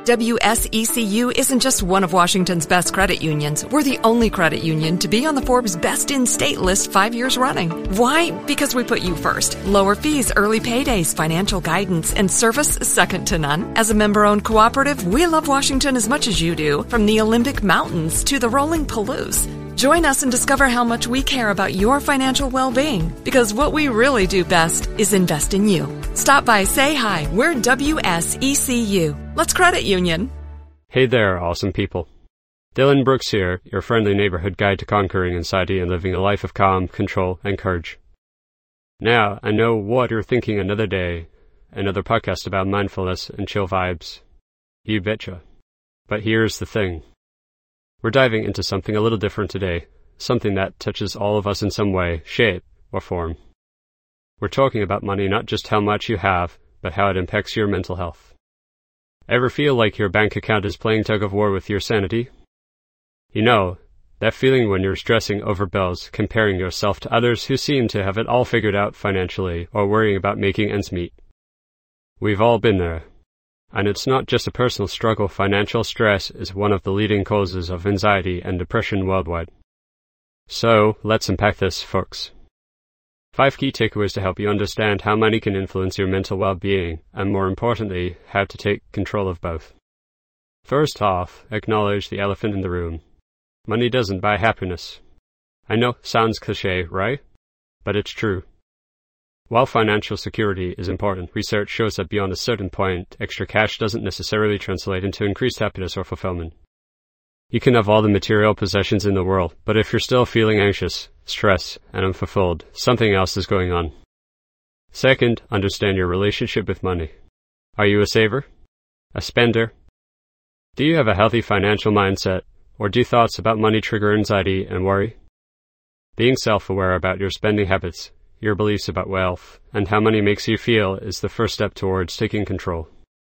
WSECU isn't just one of Washington's best credit unions. We're the only credit union to be on the Forbes Best in State list 5 years running. Why? Because we put you first. Lower fees, early paydays, financial guidance, and service second to none. As a member-owned cooperative, we love Washington as much as you do, from the Olympic Mountains to the rolling Palouse. Join us and discover how much we care about your financial well-being, because what we really do best is invest in you. Stop by, say hi. We're WSECU. Let's credit union. Hey there, awesome people. Dylan Brooks here, your friendly neighborhood guide to conquering anxiety and living a life of calm, control, and courage. Now, I know what you're thinking another day, another podcast about mindfulness and chill vibes. You betcha. But here's the thing. We're diving into something a little different today, something that touches all of us in some way, shape, or form. We're talking about money, not just how much you have, but how it impacts your mental health. Ever feel like your bank account is playing tug-of-war with your sanity? You know, that feeling when you're stressing over bills, comparing yourself to others who seem to have it all figured out financially, or worrying about making ends meet. We've all been there. And it's not just a personal struggle. Financial stress is one of the leading causes of anxiety and depression worldwide. So, let's unpack this, folks. 5 key takeaways to help you understand how money can influence your mental well-being, and more importantly, how to take control of both. First off, acknowledge the elephant in the room. Money doesn't buy happiness. I know, sounds cliché, right? But it's true. While financial security is important, research shows that beyond a certain point, extra cash doesn't necessarily translate into increased happiness or fulfillment. You can have all the material possessions in the world, but if you're still feeling anxious, stressed, and unfulfilled, something else is going on. Second, understand your relationship with money. Are you a saver? A spender? Do you have a healthy financial mindset, or do thoughts about money trigger anxiety and worry? Being self-aware about your spending habits, your beliefs about wealth, and how money makes you feel is the first step towards taking control.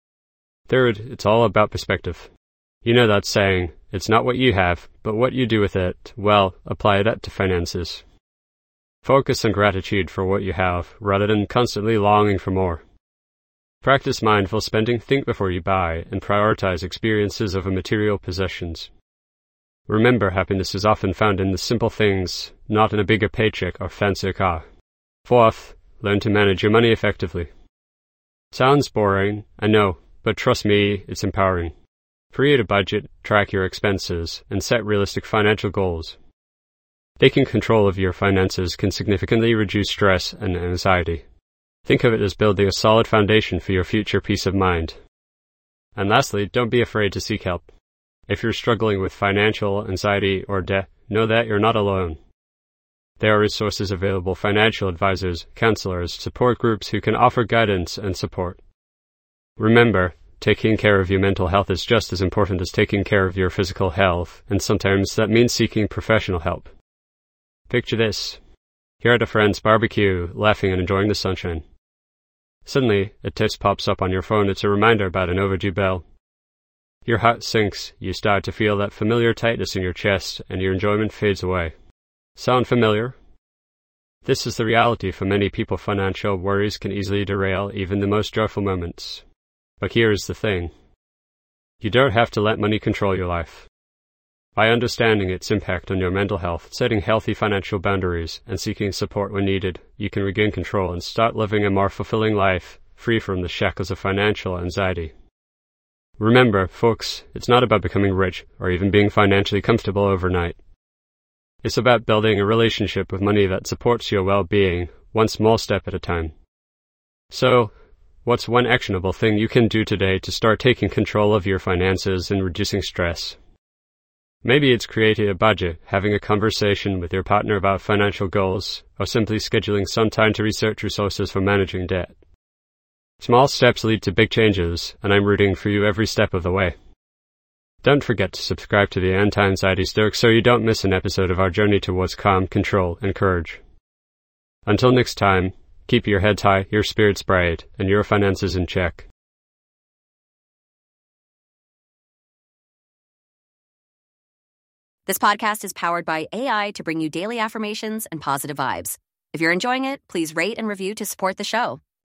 Third, it's all about perspective. You know that saying, it's not what you have, but what you do with it. Well, apply that to finances. Focus on gratitude for what you have, rather than constantly longing for more. Practice mindful spending, think before you buy, and prioritize experiences over material possessions. Remember, happiness is often found in the simple things, not in a bigger paycheck or fancier car. Fourth, learn to manage your money effectively. Sounds boring, I know, but trust me, it's empowering. Create a budget, track your expenses, and set realistic financial goals. Taking control of your finances can significantly reduce stress and anxiety. Think of it as building a solid foundation for your future peace of mind. And lastly, don't be afraid to seek help. If you're struggling with financial anxiety or debt, know that you're not alone. There are resources available, financial advisors, counselors, support groups who can offer guidance and support. Remember, taking care of your mental health is just as important as taking care of your physical health, and sometimes that means seeking professional help. Picture this. You're at a friend's barbecue, laughing and enjoying the sunshine. Suddenly, a text pops up on your phone. It's a reminder about an overdue bill. Your heart sinks, you start to feel that familiar tightness in your chest, and your enjoyment fades away. Sound familiar? This is the reality for many people. Financial worries can easily derail even the most joyful moments. But here's the thing. You don't have to let money control your life. By understanding its impact on your mental health, setting healthy financial boundaries, and seeking support when needed, you can regain control and start living a more fulfilling life, free from the shackles of financial anxiety. Remember, folks, it's not about becoming rich or even being financially comfortable overnight. It's about building a relationship with money that supports your well-being, one small step at a time. So, what's one actionable thing you can do today to start taking control of your finances and reducing stress? Maybe it's creating a budget, having a conversation with your partner about financial goals, or simply scheduling some time to research resources for managing debt. Small steps lead to big changes, and I'm rooting for you every step of the way. Don't forget to subscribe to the Anti-Anxiety Stoic so you don't miss an episode of our journey towards calm, control, and courage. Until next time, keep your heads high, your spirits bright, and your finances in check. This podcast is powered by AI to bring you daily affirmations and positive vibes. If you're enjoying it, please rate and review to support the show.